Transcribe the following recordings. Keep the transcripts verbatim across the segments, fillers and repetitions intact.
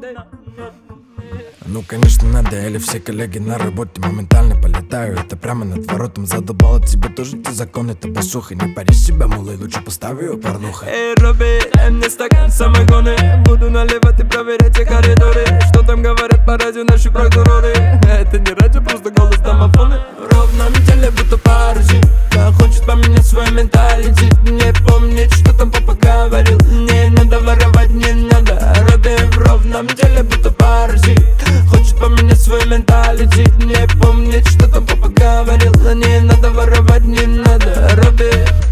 Ну конечно надо, или все коллеги на работе моментально полетаю. Это прямо над воротом задолбало тебя тоже эти законы. Ты посуха, не пари себя, мулы, лучше поставь ее порнуха. Эй, Робби, дай мне стакан самогоны. Буду наливать и проверять все коридоры. Что там говорят по радио наши прокуроры? Это не радио, просто голос домофона. В ровном теле будто паразит. Да, хочет поменять свой менталитет. Не помнит, что там папа говорил. Не надо воровать, не надо. Робби в ровном теле будто паразит. Хочет поменять свой менталитет. Не помнит, что там папа говорил. Не надо воровать, не надо. Робби.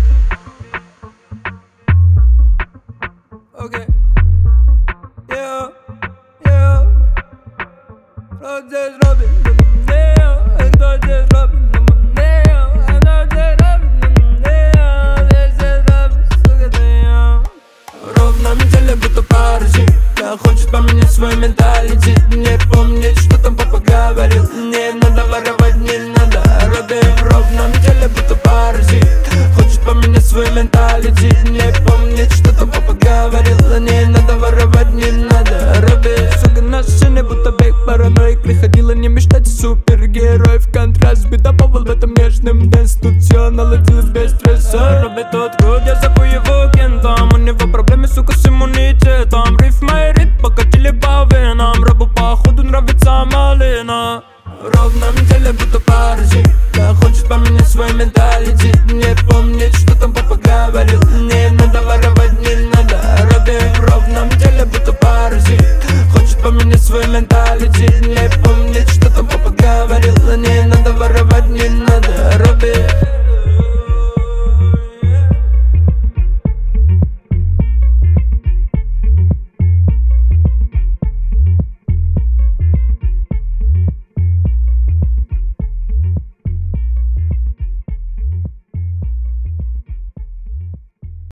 Okay. Yeah, yeah. Кто здесь Робби? Yeah. Кто здесь Робби? Yeah. Кто здесь Робби? Yeah. Здесь Робби, сука, ты я. В ровном теле будто паразит. Да, хочет поменять свой менталитет. Не помнит, что там папа говорил. Не надо воровать, не надо. Робби в ровном теле будто паразит. Хочет поменять свой менталитет. Не помнит, что там папа говорил. Не надо воровать, не надо. Робби, сука, на сцене будто бейк параноик. Приходила не мечтать супергерой. В контраст бедоповал в этом нежном дэнс. Тут все наладилось без стресса. Робби тот год, я зову его кентом. У него проблемы, сука, с иммунитетом. Риф мои рит покатили по венам. Робу походу нравится малина. В ровном теле будто паразит. Да, хочет поменять свой менталитет.